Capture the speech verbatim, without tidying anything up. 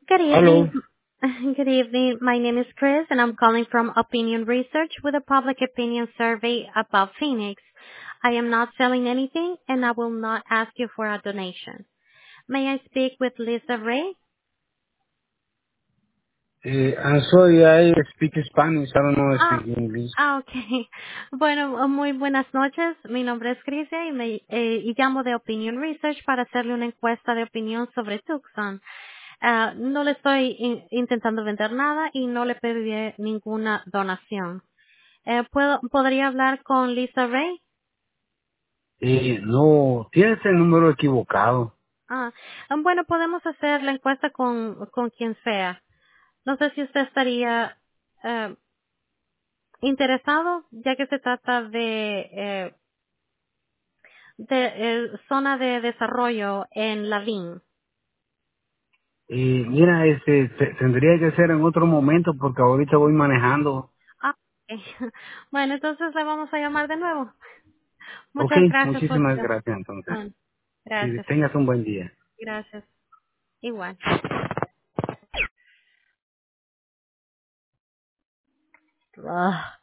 Good Hello. evening. Good evening. My name is Chris, and I'm calling from Opinion Research with a public opinion survey about Phoenix. I am not selling anything, and I will not ask you for a donation. May I speak with Lisa Ray? Eh, I'm sorry, I speak Spanish. I don't know if Ah, speak English. ah, okay. Bueno, muy buenas noches. Mi nombre es Crisia y, me, eh, y llamo de Opinion Research para hacerle una encuesta de opinión sobre Tucson. Ah, no le estoy in- intentando vender nada y no le pediré ninguna donación. Eh, ¿puedo, ¿Podría hablar con Lisa Ray? Eh, no, tienes el número equivocado. Ah, bueno, podemos hacer la encuesta con, con quien sea. No sé si usted estaría eh, interesado, ya que se trata de, eh, de eh, zona de desarrollo en Lavín. Eh, mira, este, te- tendría que ser en otro momento porque ahorita voy manejando. Ah, ok. Bueno, entonces le vamos a llamar de nuevo. Ok, Muchas gracias por su muchísimas gracias entonces. llamada. Que Gracias. tengas un buen día. Gracias. Igual. Ugh.